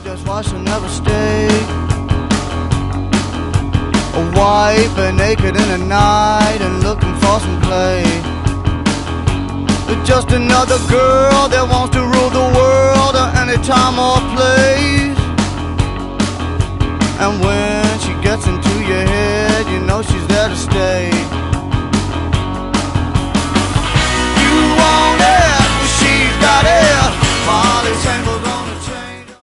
that's why she'll never stay. A wife and naked in the night and looking for some play. But just another girl that wants to rule the world at any time or place. And when she gets into your head, you know she's there to stay.